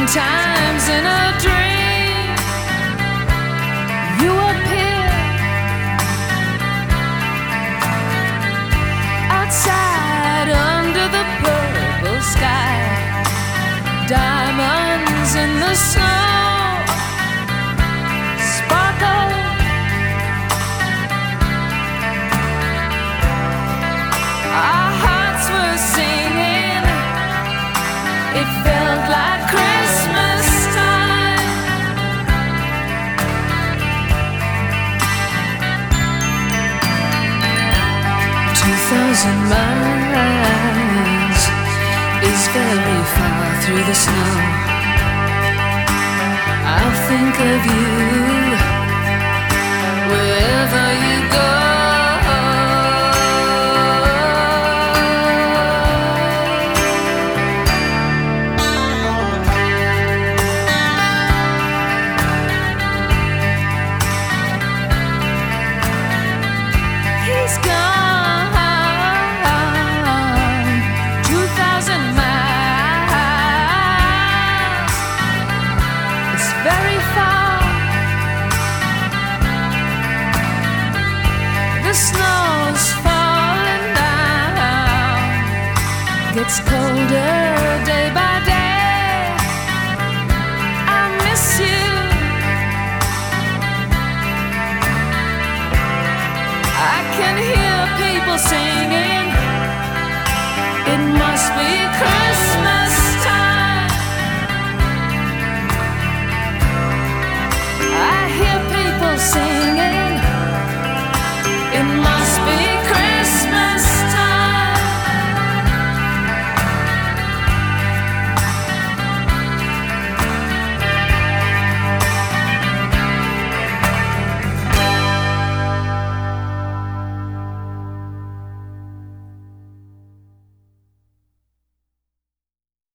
Sometimes in a dream you appear outside under the purple sky, diamonds in the snow sparkle. Our hearts were singing, it felt like Christmas time. 2,000 miles is very far through the snow. I'll think of you